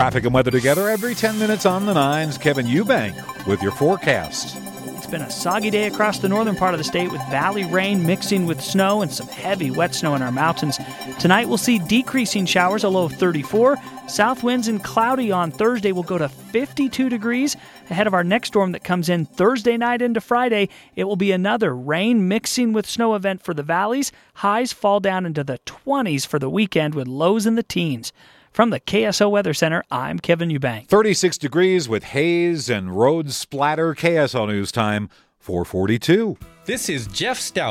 Traffic and weather together every 10 minutes on the 9s. Kevin Eubank with your forecast. It's been a soggy day across the northern part of the state with valley rain mixing with snow and some heavy wet snow in our mountains. Tonight we'll see decreasing showers, a low of 34. South winds and cloudy on Thursday will go to 52 degrees. Ahead of our next storm that comes in Thursday night into Friday, it will be another rain mixing with snow event for the valleys. Highs fall down into the 20s for the weekend with lows in the teens. From the KSO Weather Center, I'm Kevin Eubank. 36 degrees with haze and road splatter. KSL News Time, 4:42. This is Jeff Stout.